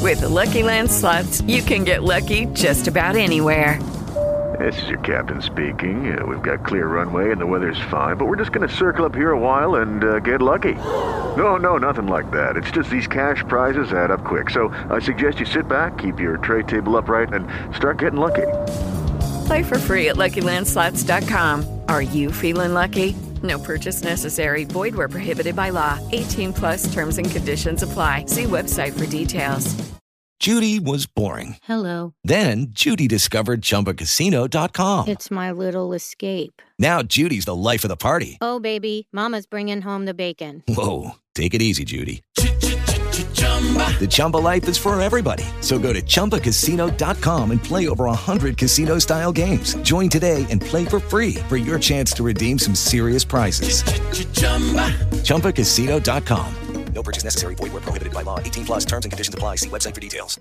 With the Lucky Land Slots, you can get lucky just about anywhere. This is your captain speaking. We've got clear runway and the weather's fine, but we're just going to circle up here a while and get lucky. No, nothing like that. It's just these cash prizes add up quick. So I suggest you sit back, keep your tray table upright, and start getting lucky. Play for free at LuckyLandSlots.com. Are you feeling lucky? No purchase necessary. Void where prohibited by law. 18 plus terms and conditions apply. See website for details. Judy was boring. Hello. Then Judy discovered ChumbaCasino.com. It's my little escape. Now Judy's the life of the party. Oh, baby, mama's bringing home the bacon. Whoa, take it easy, Judy. The Chumba life is for everybody. So go to ChumbaCasino.com and play over 100 casino-style games. Join today and play for free for your chance to redeem some serious prizes. ChumbaCasino.com. No purchase necessary. Void where prohibited by law. 18 plus terms and conditions apply. See website for details.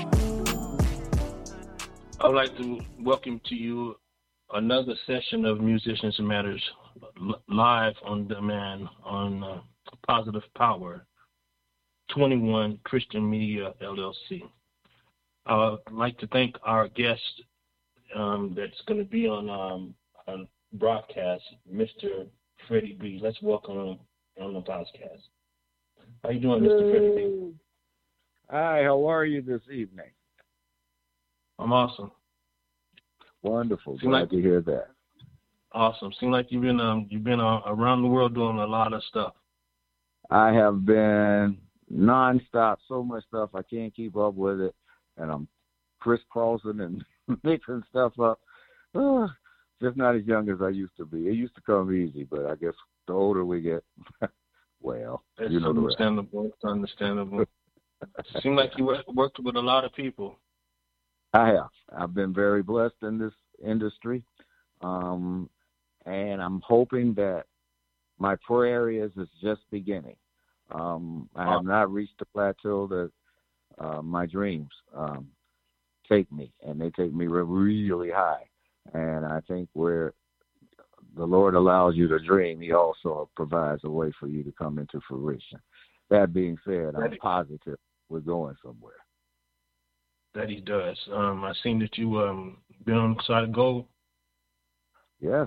I would like to welcome to you another session of Musicians and Matters live on demand on Positive Power 21 Christian Media LLC. I would like to thank our guest that's going to be on broadcast, Mr. Freddie B. Let's welcome him on the podcast. How you doing, Mr. Freddie B? Hi, how are you this evening? I'm awesome. Wonderful. Glad to hear that. Awesome. Seems like you've been around the world doing a lot of stuff. I have been nonstop, so much stuff I can't keep up with it, and I'm crisscrossing and mixing stuff up. Just not as young as I used to be. It used to come easy, but I guess the older we get, well, it's you know the rest. It's understandable. It seems like you worked with a lot of people. I have. I've been very blessed in this industry, and I'm hoping that my prayer is just beginning. I have not reached the plateau that my dreams take me, and they take me really high. And I think where the Lord allows you to dream, He also provides a way for you to come into fruition. That being said, I'm positive we're going somewhere. That He does. I seen that you been on Solid Gold. Yes.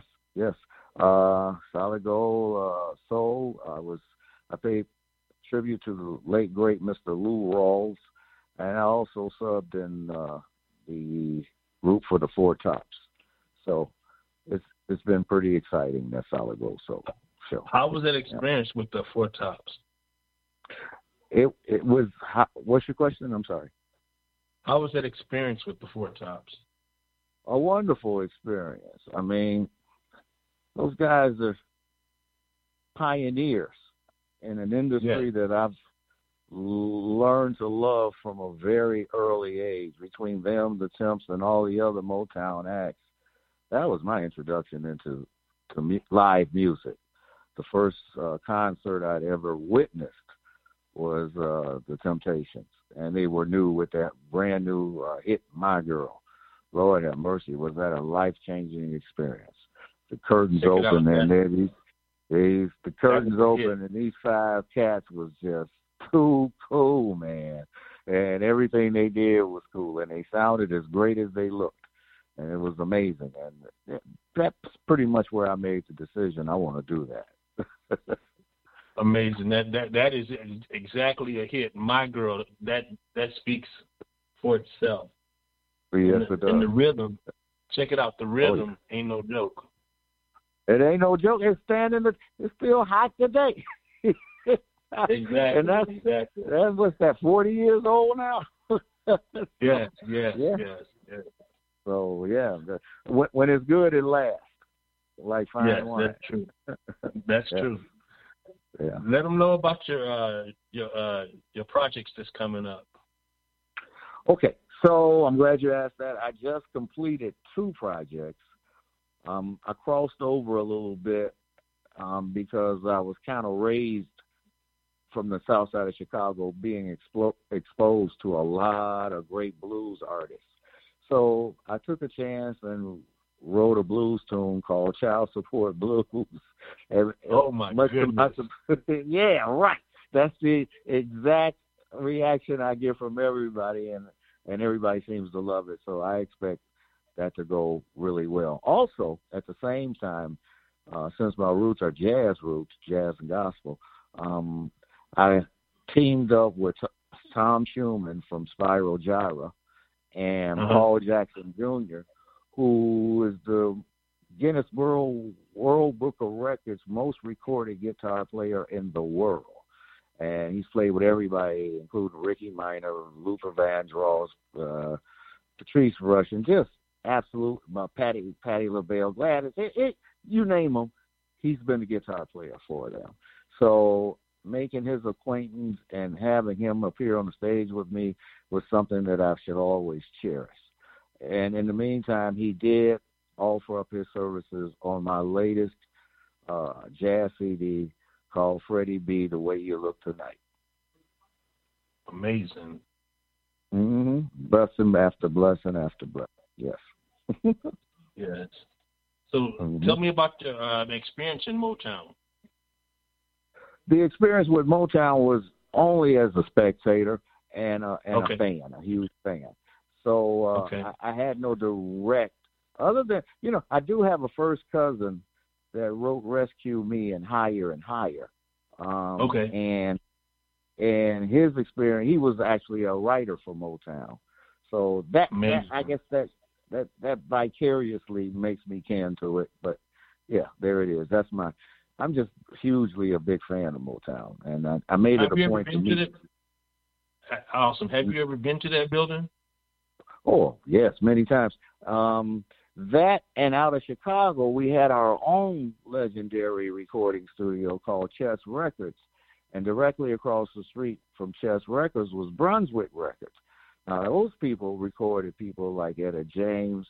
Solid Gold Soul. I paid tribute to the late great Mr. Lou Rawls, and I also subbed in the group for the Four Tops. So it's been pretty exciting, that Solid Gold Soul show. How was that experience with the Four Tops? It was. What's your question? I'm sorry. How was that experience with the Four Tops? A wonderful experience. I mean, those guys are pioneers in an industry that I've learned to love from a very early age. Between them, the Temps, and all the other Motown acts, that was my introduction into live music. The first concert I'd ever witnessed was the Temptations, and they were new with that brand new hit, My Girl. Lord have mercy, was that a life-changing experience. The curtains open, and the curtains open, and these five cats was just too cool, man. And everything they did was cool, and they sounded as great as they looked. And it was amazing. And that's pretty much where I made the decision. I want to do that. Amazing. That is exactly a hit. My Girl, that speaks for itself. Yes, it does. And the rhythm, check it out. The rhythm ain't no joke. It ain't no joke. It's still hot today. Exactly. And that's what's that, 40 years old now? Yes. So, yeah, when it's good, it lasts. Like fine wine. That's true. That's true. Yeah. Let them know about your projects that's coming up. Okay, so I'm glad you asked that. I just completed 2 projects. I crossed over a little bit because I was kind of raised from the south side of Chicago, being exposed to a lot of great blues artists. So I took a chance and wrote a blues tune called Child Support Blues. Oh, my goodness. Yeah, right. That's the exact reaction I get from everybody, and everybody seems to love it. So I expect that to go really well. Also, at the same time, since my roots are jazz and gospel, I teamed up with Tom Schumann from Spiral Gyra and Paul Jackson Jr., who is the Guinness World Book of Records most recorded guitar player in the world. And he's played with everybody, including Ricky Minor, Luther Vandross, Patrice Rushen, just absolute, Patti LaBelle, Gladys, you name him, he's been the guitar player for them. So making his acquaintance and having him appear on the stage with me was something that I should always cherish. And in the meantime, he did offer up his services on my latest jazz CD called Freddie B, The Way You Look Tonight. Amazing. Blessing after blessing after blessing, yes. Yes. So tell me about the experience in Motown. The experience with Motown was only as a spectator and a fan, a huge fan. So I had no direct, other than, I do have a first cousin that wrote Rescue Me and Higher and Higher. And his experience, he was actually a writer for Motown. So that I guess that vicariously makes me kin to it. But yeah, there it is. I'm just hugely a big fan of Motown, and I made it a point to meet. Awesome. Have you ever been to that building? Oh, yes, many times. That and out of Chicago, we had our own legendary recording studio called Chess Records. And directly across the street from Chess Records was Brunswick Records. Now, those people recorded people like Etta James,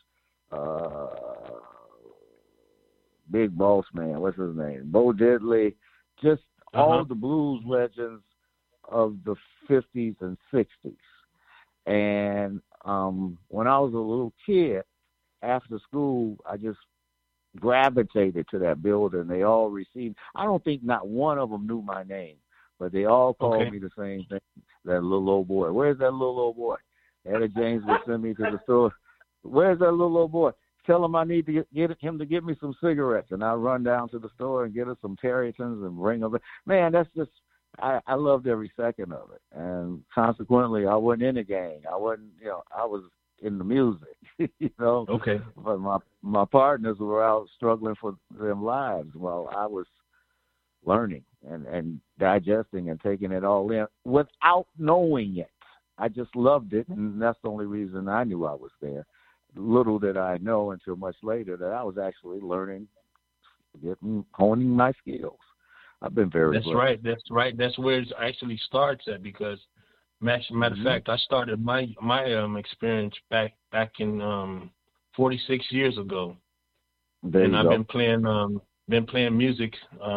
Big Boss Man, what's his name? Bo Diddley, just all the blues legends of the 50s and 60s. And when I was a little kid, after school, I just gravitated to that building. They all received, I don't think not one of them knew my name, but they all called me the same thing, that little old boy. Where's that little old boy? Etta James would send me to the store. Where's that little old boy? Tell him I need to get him to get me some cigarettes. And I run down to the store and get us some Tareytons and bring them. Man, that's just, I loved every second of it. And consequently, I wasn't in a gang. I wasn't, I was in the music, But my partners were out struggling for their lives while I was learning and digesting and taking it all in without knowing it. I just loved it, and that's the only reason I knew I was there. Little did I know until much later that I was actually learning, honing my skills. I've been very blessed. That's right. That's where it actually starts at, because matter of fact, I started my experience back in 46 years ago, and I've been playing music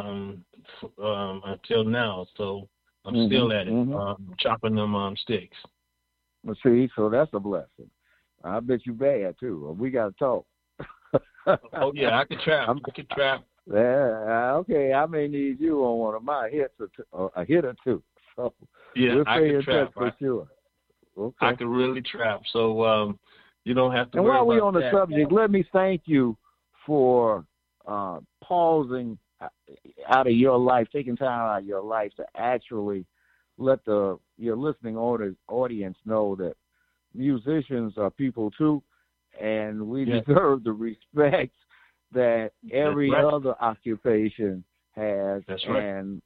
until now. So I'm still at it, chopping them sticks. Well, see, so that's a blessing. I bet you bad too. We got to talk. Oh yeah, I could trap. Yeah, okay. I may need you on one of my hits or a hit or two. So yeah, we'll I can trap for sure. Okay. I can really trap. So you don't have to. And worry while we're about on the that. subject, let me thank you for pausing out of your life, taking time out of your life to actually let your listening audience know that musicians are people too, and we deserve the respect that every other occupation has. That's right. And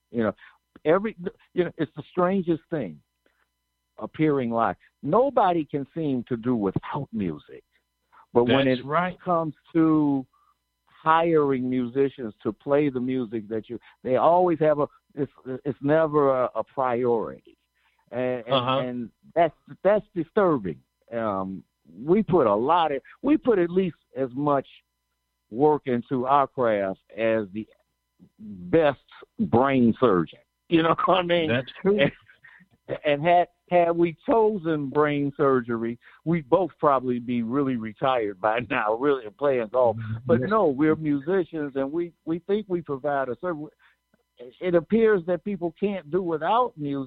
it's the strangest thing, appearing live. Nobody can seem to do without music, but when it comes to hiring musicians to play the music they always have it's never a priority. And that's disturbing. We put at least as much work into our craft as the best brain surgeon. You know what I mean? That's true. And had we chosen brain surgery, we'd both probably be really retired by now, really playing golf. But no, we're musicians, and we think we provide a service. It appears that people can't do without music,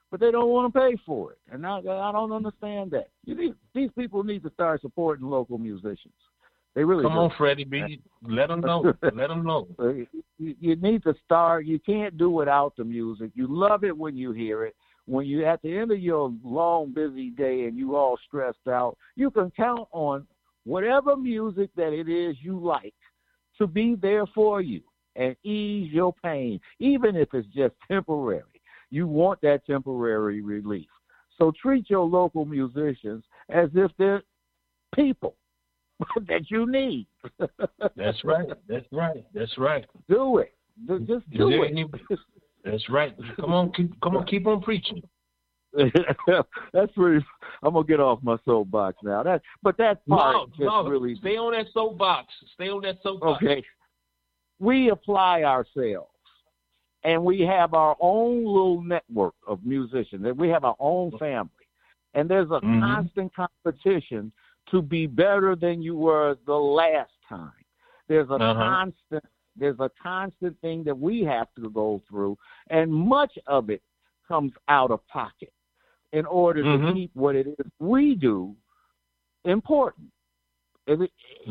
but they don't want to pay for it. And I don't understand that. These people need to start supporting local musicians. They really Come do. on, Freddie B. Let them know. Let them know. You need to start. You can't do without the music. You love it when you hear it. When you at the end of your long, busy day and you all stressed out, you can count on whatever music that it is you like to be there for you and ease your pain, even if it's just temporary. You want that temporary relief. So treat your local musicians as if they're people that you need. That's right. That's right. That's right. Do it. Just do it. That's right. Come on, keep on preaching. That's really. I'm gonna get off my soapbox now. But that part really. Stay on that soapbox. Okay. We apply ourselves, and we have our own little network of musicians, and we have our own family, and there's a constant competition to be better than you were the last time. There's a constant thing that we have to go through, and much of it comes out of pocket in order to keep what it is we do important. And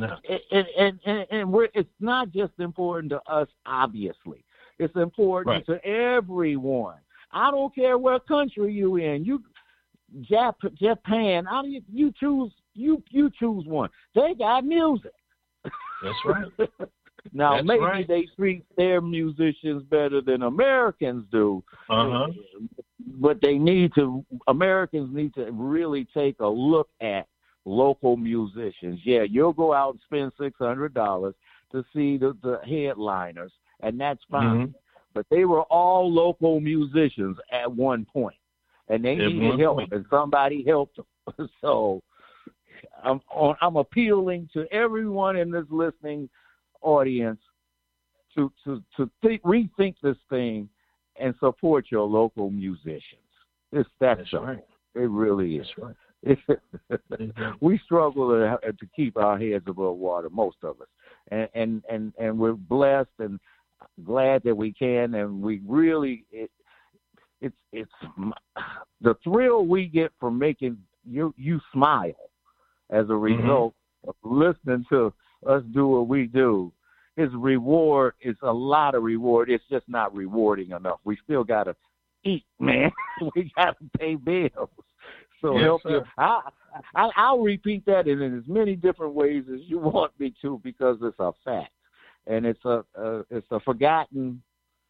it's not just important to us, obviously. It's important to everyone. I don't care what country you in. Japan. You choose one. They got music. That's right. Now maybe they treat their musicians better than Americans do. But Americans need to really take a look at local musicians. Yeah, you'll go out and spend $600 to see the headliners, and that's fine. But they were all local musicians at one point, and they needed help, and somebody helped them. So I'm appealing to everyone in this listening audience to rethink this thing and support your local musicians. That's right. It really is. That's right. We struggle to keep our heads above water, most of us, and we're blessed and glad that we can, and we really it's the thrill we get from making you smile as a result of listening to us do what we do. His reward is a lot of reward. It's just not rewarding enough. We still got to eat, man. We got to pay bills. So help you. I'll repeat that in as many different ways as you want me to, because it's a fact, and it's a forgotten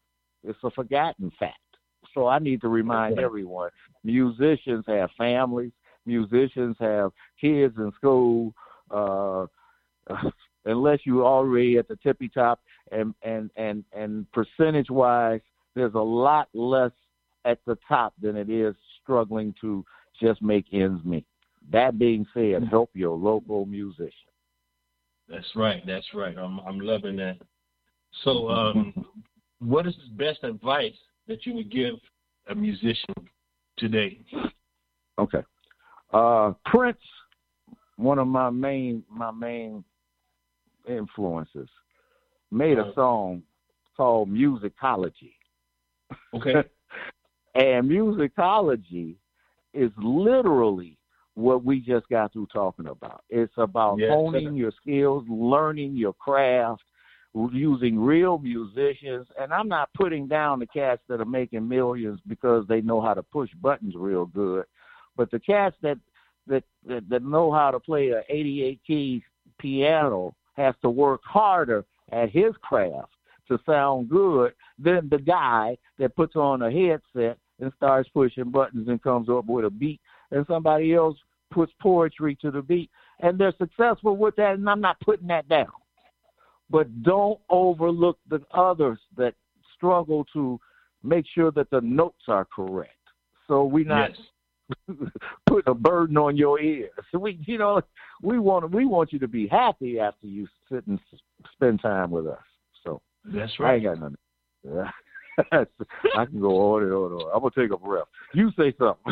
fact. So I need to remind everyone: musicians have families. Musicians have kids in school. Unless you're already at the tippy top, and percentage wise, there's a lot less at the top than it is struggling to just make ends meet. That being said, help your local musician. That's right. That's right. I'm loving that. So, what is the best advice that you would give a musician today? Okay. Prince, one of my main influences, made a song called Musicology. Okay. And musicology is literally what we just got through talking about. It's about honing your skills, learning your craft, using real musicians. And I'm not putting down the cats that are making millions because they know how to push buttons real good, but the cats that know how to play a 88 keys piano has to work harder at his craft to sound good than the guy that puts on a headset and starts pushing buttons and comes up with a beat, and somebody else puts poetry to the beat, and they're successful with that, and I'm not putting that down. But don't overlook the others that struggle to make sure that the notes are correct. So we're not putting a burden on your ears. So we want you to be happy after you sit and spend time with us. So that's right. I ain't got nothing. I can go on and on and on. I'm gonna take a breath. You say something.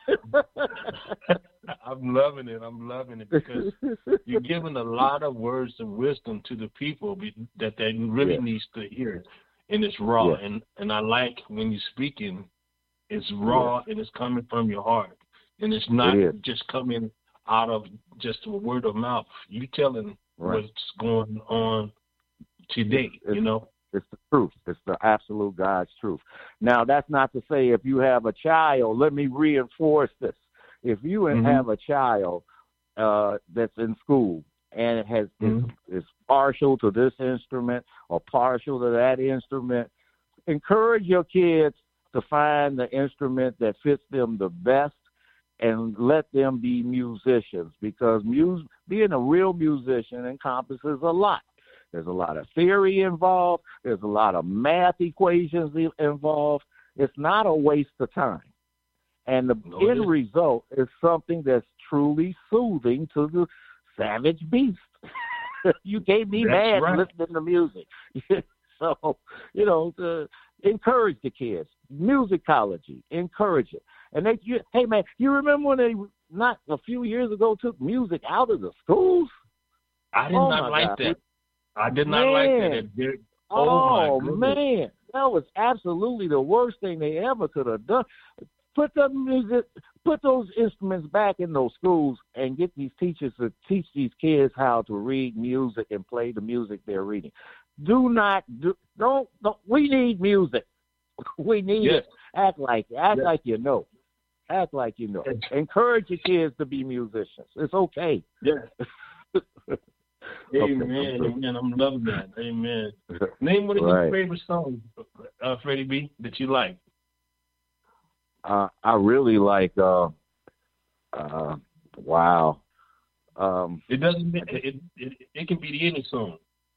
I'm loving it because you're giving a lot of words of wisdom to the people that they really needs to hear, and it's raw. And I like when you're speaking It's raw and it's coming from your heart, and it's not just coming out of just a word of mouth. You telling what's going on today, you know. It's the truth. It's the absolute God's truth. Now, that's not to say if you have a child, let me reinforce this. If you have a child that's in school and is partial to this instrument or partial to that instrument, encourage your kids to find the instrument that fits them the best and let them be musicians, because being a real musician encompasses a lot. There's a lot of theory involved. There's a lot of math equations involved. It's not a waste of time. And the end result is something that's truly soothing to the savage beast. You can't be mad listening to music. So, you know, encourage the kids. Musicology, encourage it. And hey, man, you remember when they, not a few years ago, took music out of the schools? I did not like that. I did not like that. Oh man, that was absolutely the worst thing they ever could have done. Put those instruments back in those schools and get these teachers to teach these kids how to read music and play the music they're reading. Don't. We need music. We need it. Act like you know. Act like you know. Encourage your kids to be musicians. It's okay. Yeah. Amen. I'm loving that. Amen. Name one of your favorite songs, Freddie B, that you like. I really like. Wow. It doesn't. It can be any song.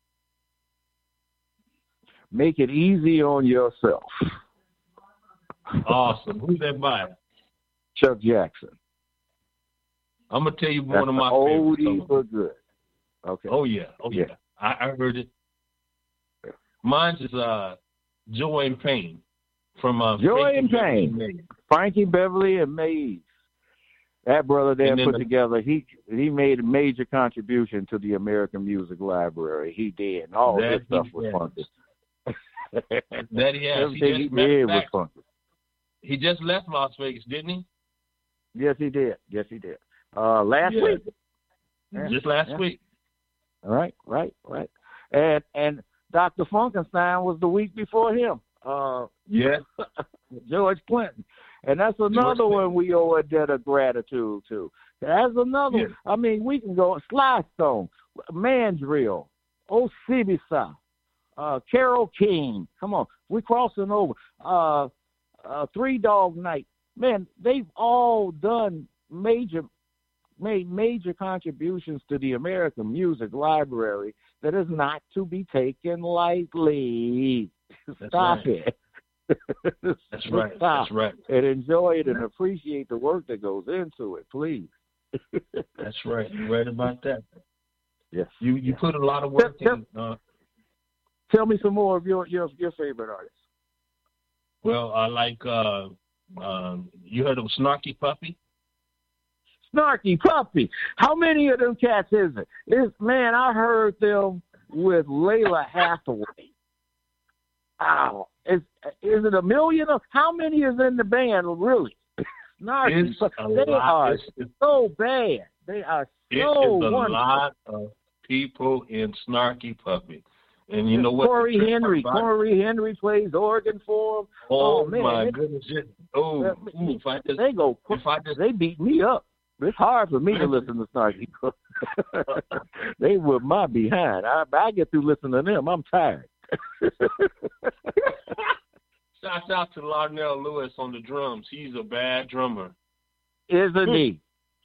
Make it easy on yourself. Awesome. Who's that by? Chuck Jackson. I'm gonna tell you one of my favorite songs. But good. Okay. Oh yeah. I heard it. Mine's is Joy and Pain from Joy and Pain. Frankie Beverly and Mays. That brother there put together. He made a major contribution to the American Music Library. He did. And all this stuff was funky. That he has. Everything he did was funky. He just left Las Vegas, didn't he? Yes, he did. Last week. Just last week. Right. And Dr. Funkenstein was the week before him. George Clinton. And that's another one we owe a debt of gratitude to. That's another one. I mean, we can go Sly Stone, Mandrill, Osibisa, Carole King. Come on. We're crossing over. Three Dog Night. Man, they've all made major contributions to the American Music Library that is not to be taken lightly. Stop it. That's right. Stop. That's right. And enjoy it and appreciate the work that goes into it, please. That's right. You're right about that. Yes. You put a lot of work in. Tell me some more of your favorite artists. Well, I like. You heard of Snarky Puppy? Snarky Puppy. How many of them cats is it? I heard them with Layla Hathaway. Wow. Is it a million? How many is in the band, really? Snarky Puppy. They are so bad. They are so wonderful. There's a lot of people in Snarky Puppy. And you know what? Corey Henry plays organ for them. Oh man, my goodness! They beat me up. It's hard for me to listen to Snarky. They whip my behind. I get through listening to them. I'm tired. Shouts out to Larnell Lewis on the drums. He's a bad drummer. Isn't he?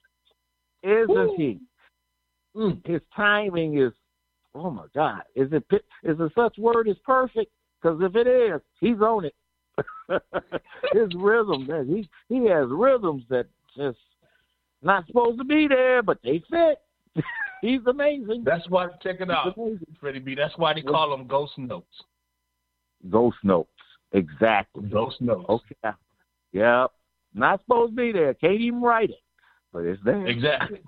His timing is. Oh my God! Is it such word as perfect? Because if it is, he's on it. His rhythm, he has rhythms that just not supposed to be there, but they fit. He's amazing. That's why, check it out, Freddie B. That's why they call them ghost notes. Ghost notes, exactly. Ghost notes. Okay. Yep. Not supposed to be there. Can't even write it. But it's there. Exactly.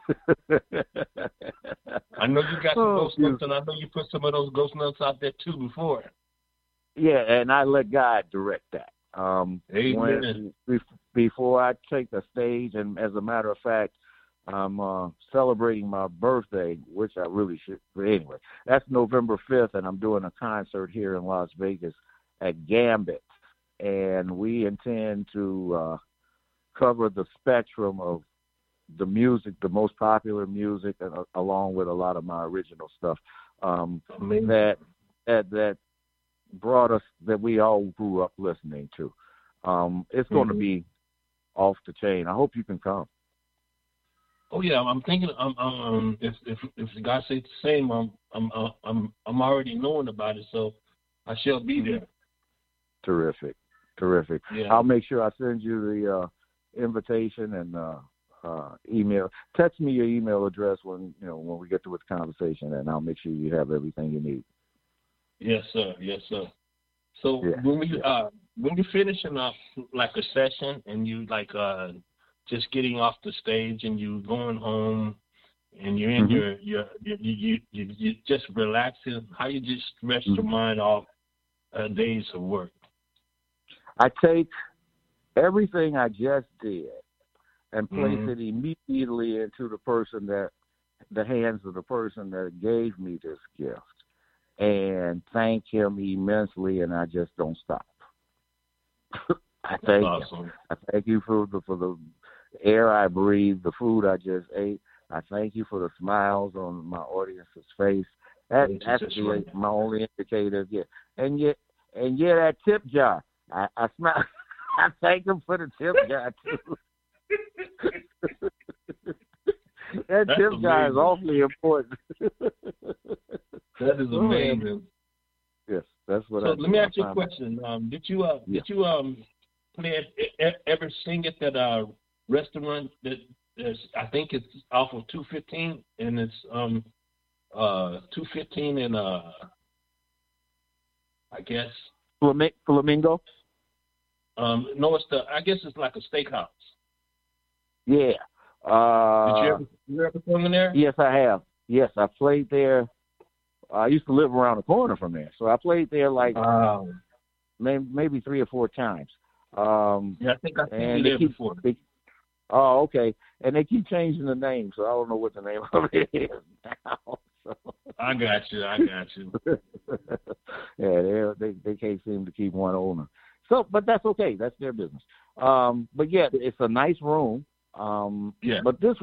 I know you got some ghost notes, and I know you put some of those ghost notes out there too before. Yeah, and I let God direct that. Amen. Before I take the stage, and as a matter of fact, I'm celebrating my birthday, which I really should. But anyway, that's November 5th, and I'm doing a concert here in Las Vegas at Gambit. And we intend to cover the spectrum of the music, the most popular music, along with a lot of my original stuff that brought us, that we all grew up listening to. It's going to be off the chain. I hope you can come. Oh yeah, I'm thinking. If the guy says the same, I'm already knowing about it, so I shall be there. Terrific. Yeah. I'll make sure I send you the invitation and email. Text me your email address when we get to the conversation, and I'll make sure you have everything you need. Yes, sir. So when you're finishing up like a session and you like just getting off the stage and you going home and you're in you just relaxing, how you just rest your mind off days of work? I take everything I just did and place it immediately into the hands of the person that gave me this gift, and thank him immensely, and I just don't stop. I thank him. I thank you for the air I breathe, the food I just ate. I thank you for the smiles on my audience's face. That's my only indicator. Yeah, and yet that tip jar. I smile. I thank him for the tip jar too. That tip jar is awfully important. That is amazing. Yes, that's what. So let me ask you a question. Did you ever sing at that restaurant that I think it's off of 215, and it's 215 and I guess Flamingo. No, I guess it's like a steakhouse. Yeah. Did you ever perform in there? Yes, I have. Yes, I played there. I used to live around the corner from there, so I played there like maybe 3 or 4 times. Yeah, I think I've seen you there before. Oh, okay. And they keep changing the name, so I don't know what the name of it is now. So. I got you. Yeah, they can't seem to keep one owner. So, but that's okay. That's their business. But yeah, it's a nice room. But this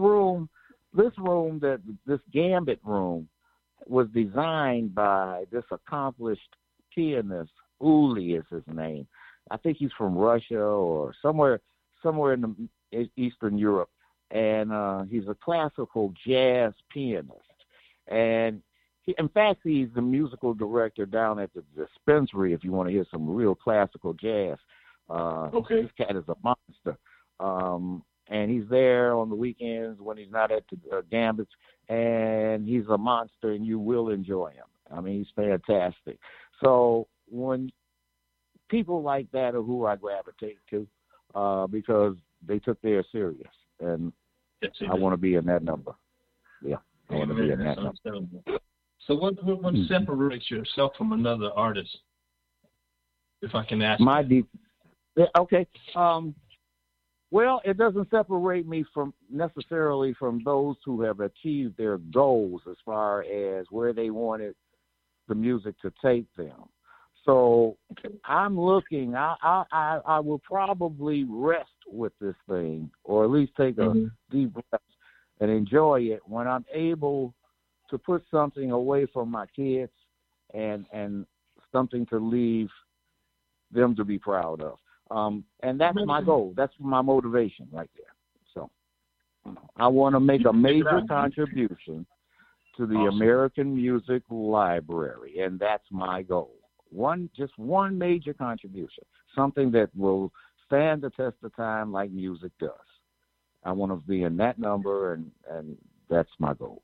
Gambit room was designed by this accomplished pianist. Uli is his name. I think he's from Russia or somewhere in Eastern Europe, and he's a classical jazz pianist. And in fact, he's the musical director down at the Dispensary. If you want to hear some real classical jazz, this cat is a monster. And he's there on the weekends when he's not at the Gambits, and he's a monster, and you will enjoy him. I mean, he's fantastic. So when people like that are who I gravitate to, because they took theirs serious, and I want to be in that number. Yeah, I want to be in that number. So what separates yourself from another artist, if I can ask? Okay. Well, it doesn't separate me necessarily from those who have achieved their goals as far as where they wanted the music to take them. So I'm looking. I will probably rest with this thing, or at least take a deep breath and enjoy it when I'm able to put something away from my kids and something to leave them to be proud of. And that's my goal. That's my motivation right there. So I want to make a major contribution to the American Music Library, and that's my goal. Just one major contribution, something that will stand the test of time like music does. I want to be in that number, and that's my goal.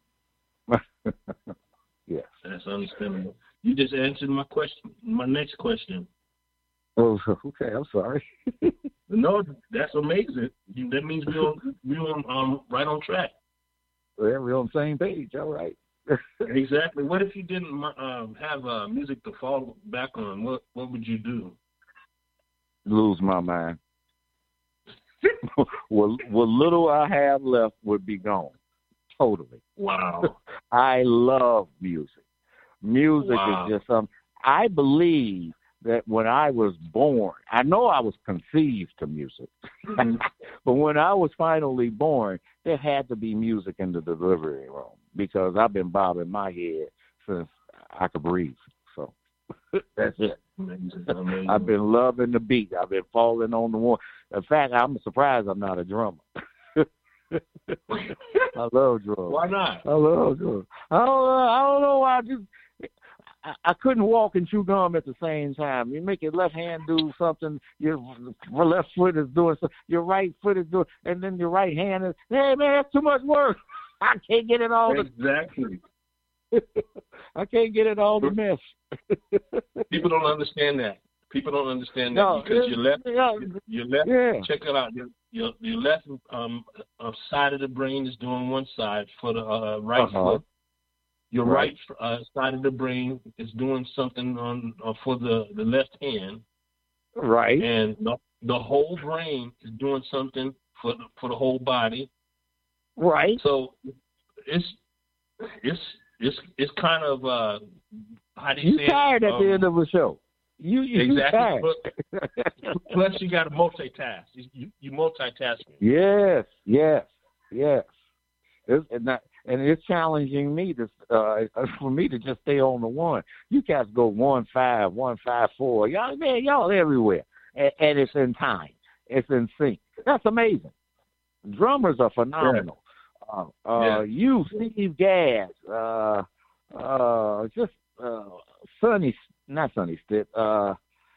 Yes. That's understandable. You just answered my question. My next question. Oh, okay. I'm sorry. No, that's amazing. That means we're on right on track. Well, we're on the same page. All right. Exactly. What if you didn't have music to fall back on? What would you do? lose my mind. what little I have left would be gone. Totally. Wow. I love music. Music is just something. I believe that when I was born, I know I was conceived to music, but when I was finally born, there had to be music in the delivery room because I've been bobbing my head since I could breathe. So that's it. Amazing. I've been loving the beat. I've been falling on the one. In fact, I'm surprised I'm not a drummer. I love drums. Why not? I love drums. I don't know why. I couldn't walk and chew gum at the same time. You make your left hand do something, your left foot is doing something, your right foot is doing, and then your right hand is, hey, man, that's too much work. I can't get it all. Exactly. I can't get it all to mesh. People don't understand that. People don't understand that because your left, check it out. Your left side of the brain is doing one side for the right foot. Your right side of the brain is doing something for the left hand. Right. And the whole brain is doing something for the whole body. Right. So it's kind of how do you say? You're tired at the end of a show. You exactly. Tired. Plus, you got to multitask. You multitasking. Yes. And it's challenging me for me to just stay on the one. You guys go 1-5, 1-5-4. Y'all everywhere, and it's in time. It's in sync. That's amazing. Drummers are phenomenal. You, Steve Gadd, not Sonny Stitt. I'm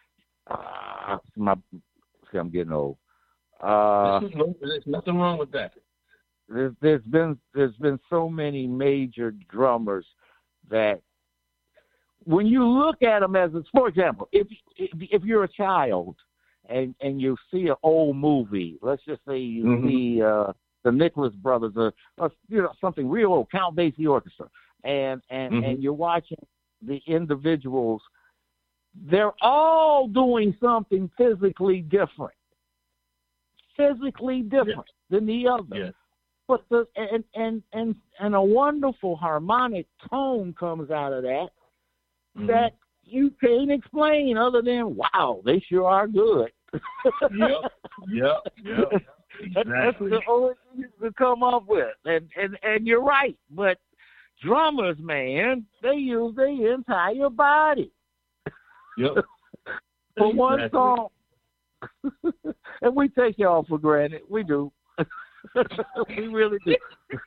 getting old. There's nothing wrong with that. There's been so many major drummers that when you look at them for example, if you're a child and you see an old movie, let's just say you see the Nicholas Brothers or something real old, Count Basie Orchestra, and you're watching the individuals, they're all doing something physically different than the other. Yes. But and a wonderful harmonic tone comes out of that that you can't explain other than, wow, they sure are good. Yep. That's the only thing you can come up with. And you're right. But drummers, man, they use their entire body. Yep. For one song. And we take y'all for granted. We do. We really do.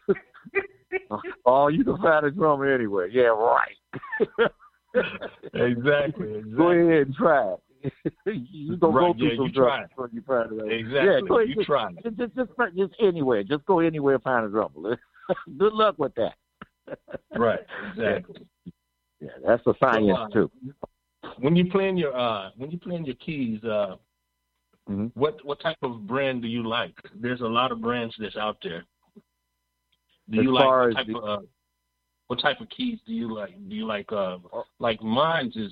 Oh, you can find a drummer anywhere. Yeah, right. Exactly. Go ahead and try it. You gonna go through some drummers before you find it. Exactly. You try it. Just anywhere. Just go anywhere and find a drummer. Good luck with that. Right. Exactly. Yeah, that's a science too. When you playing your keys, what type of brand do you like? There's a lot of brands that's out there. Do you what type of keys do you like? Do you like mine's is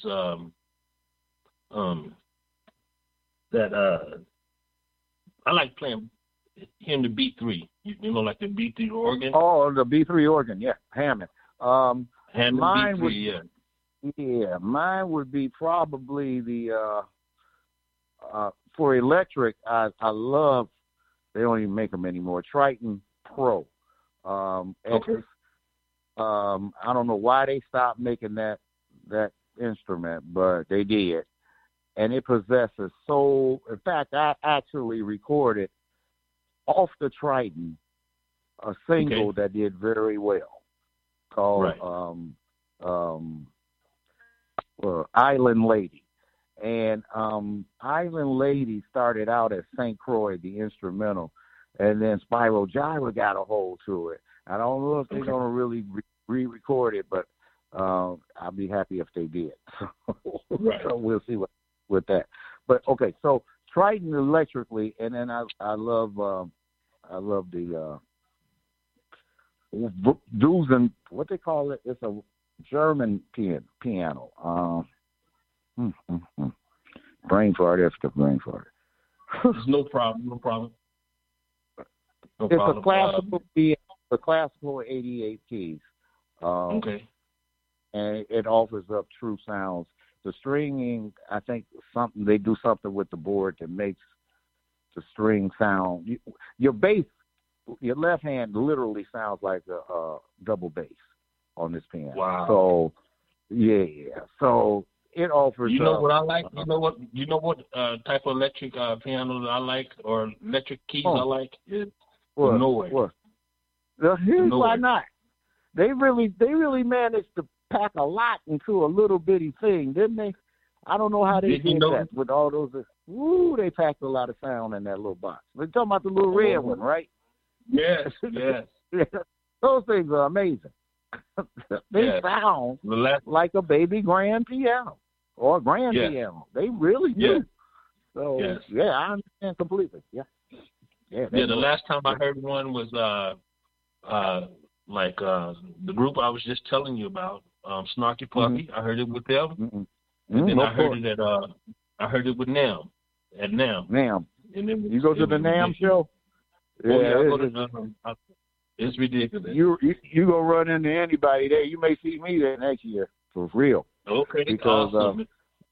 that I like playing hearing the B3. You know, like the B3 organ. Oh, the B3 organ, yeah, Hammond. Hammond mine B3, yeah, mine would be probably the for electric. I love. They don't even make them anymore. Triton Pro. Okay. I don't know why they stopped making that instrument, but they did. And it possesses soul. In fact, I actually recorded off the Triton a single that did very well called Island Lady. And Island Lady started out as St. Croix, the instrumental, and then Spiral Gyra got a hold to it. I don't know if they're going to really re-record it, but I'll be happy if they did. So we'll see with that. But okay, so Triton electrically, and then I love the Dusen, what they call it? It's a German piano. brain fart after brain fart. No problem. It's a classical piano, a classical 88 keys. Okay. And it offers up true sounds. The stringing, I think they do something with the board that makes the string sound. Your bass, your left hand literally sounds like a double bass on this piano. Wow. So, yeah. So it offers. You know what I like? You know what type of electric piano that I like, or electric keys I like? Norway. What? Here's why not. They really managed to pack a lot into a little bitty thing, didn't they? I don't know how they did that with all those. They packed a lot of sound in that little box. We're talking about the little red one, right? Yes. Those things are amazing. They sound like a baby grand piano or a grand piano. They really do. So, I understand completely. Yeah. The last time I heard one was the group I was just telling you about, Snarky Puppy. Mm-hmm. I heard it with them, and then I heard it with NAMM at NAMM. NAMM. And then you go to the NAMM show? I go to it's ridiculous. You go run into anybody there. You may see me there next year for real. Okay, because awesome.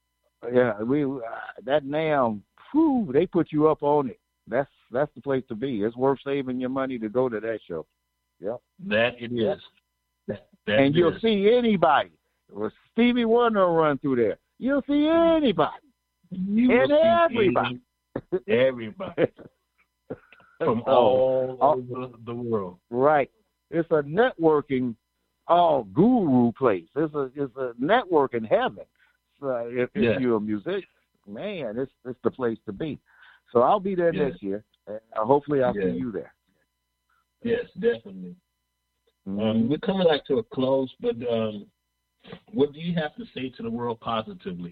That NAMM, they put you up on it. That's the place to be. It's worth saving your money to go to that show. Yep. That it is. And you'll see anybody. Well, Stevie Wonder will run through there. You'll see anybody. Everybody. Everybody. From all over the world. Right. It's a networking guru place. It's a networking heaven. So if you're a musician, man, it's the place to be. So I'll be there next year. And hopefully I'll see you there. Yes, definitely. We're coming to a close, but what do you have to say to the world positively?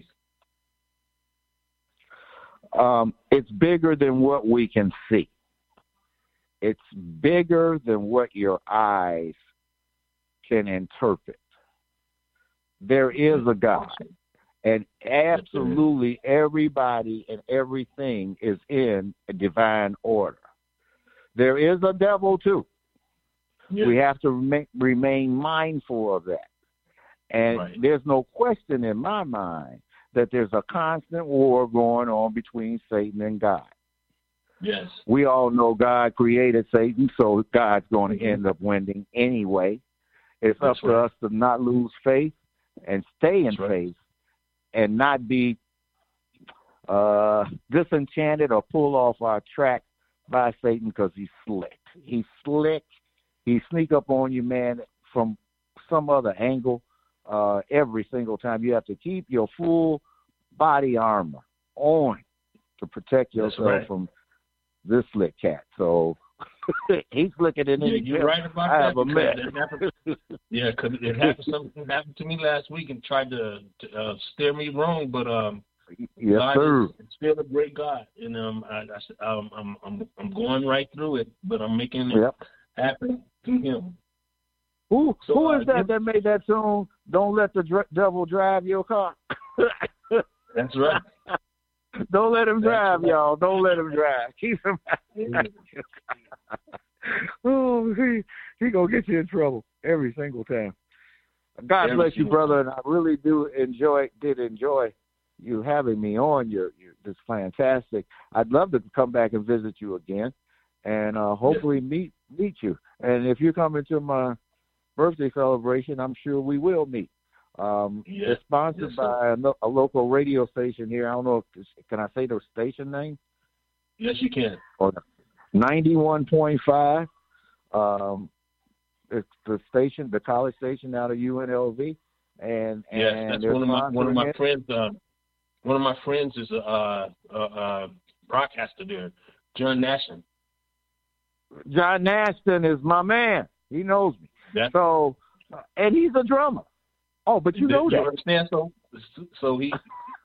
It's bigger than what we can see. It's bigger than what your eyes can interpret. There is a God, and absolutely everybody and everything is in a divine order. There is a devil too. Yes. We have to remain mindful of that. And there's no question in my mind that there's a constant war going on between Satan and God. Yes. We all know God created Satan, so God's going to end up winning anyway. It's up to us to not lose faith and stay in faith and not be disenchanted or pull off our track by Satan, because he's slick. He's slick. He sneak up on you, man, from some other angle. Every single time you have to keep your full body armor on to protect yourself from this slick cat. So he's slicking in any you're right about that. Because it happened. Something happened to me last week and tried to steer me wrong, but yes, God sir. is still a great God, and I'm going right through it, but I'm making it happen through Him. Who is that made that song? Don't let the devil drive your car. That's right. Don't let him drive, y'all. Don't let him drive. Keep him out. He gonna get you in trouble every single time. God bless you, brother, and I really did enjoy you having me on. It's fantastic. I'd love to come back and visit you again, and hopefully meet you. And if you come into my birthday celebration, I'm sure we will meet. It's sponsored by a local radio station here. I don't know can I say the station name? Yes, you can. 91.5. It's the station, the college station out of UNLV, and that's one of my friends. One of my friends is a broadcaster there, John Nashton. John Nashton is my man. He knows me. And he's a drummer. Oh, but you know that. You understand? So he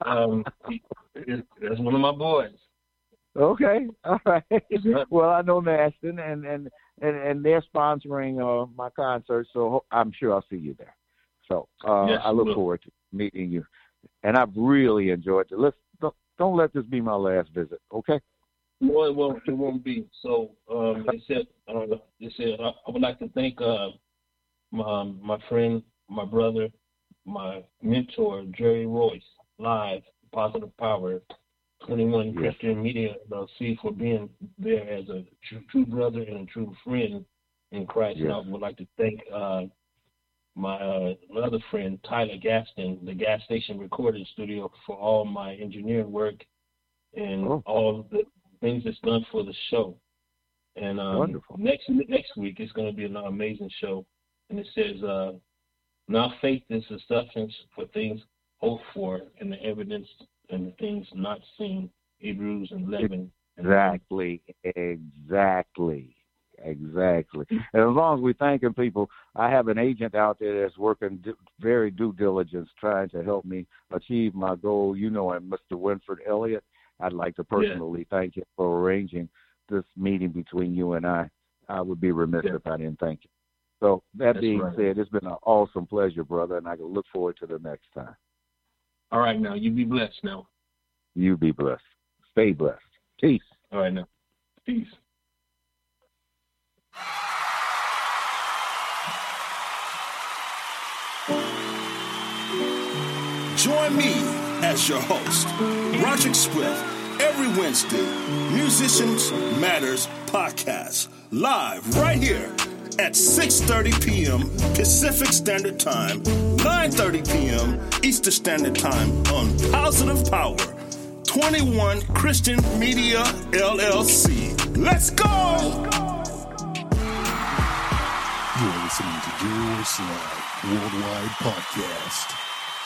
that's one of my boys. Okay, all right. Well, I know Nashton, and they're sponsoring my concert, so I'm sure I'll see you there. So I look forward to meeting you, and I've really enjoyed it. don't let this be my last visit, okay? No, it won't be. So it said I would like to thank my friend, my brother, my mentor, Jerry Royce, live, Positive Power, 21 Christian Media LLC, for being there as a true brother and a true friend in Christ. Yes. And I would like to thank my other friend, Tyler Gaston, the Gas Station Recording Studio, for all my engineering work and all the things that's done for the show. And wonderful. Next week it's going to be an amazing show. And it says, now faith is the substance for things hoped for and the evidence and the things not seen. Hebrews 11. Exactly. And as long as we're thanking people, I have an agent out there that's working very due diligence trying to help me achieve my goal. You know him, Mr. Winford Elliott. I'd like to personally thank you for arranging this meeting between you and I. I would be remiss if I didn't thank you. So that being said, it's been an awesome pleasure, brother, and I can look forward to the next time. All right, now. You be blessed now. You be blessed. Stay blessed. Peace. All right, now. Peace. Join me as your host, Roderick Swift, every Wednesday, Musicians Matters Podcast, live right here at 6:30 p.m. Pacific Standard Time, 9:30 p.m. Eastern Standard Time on Positive Power, 21 Christian Media LLC. Let's go! You're listening to Your Slide Worldwide Podcast.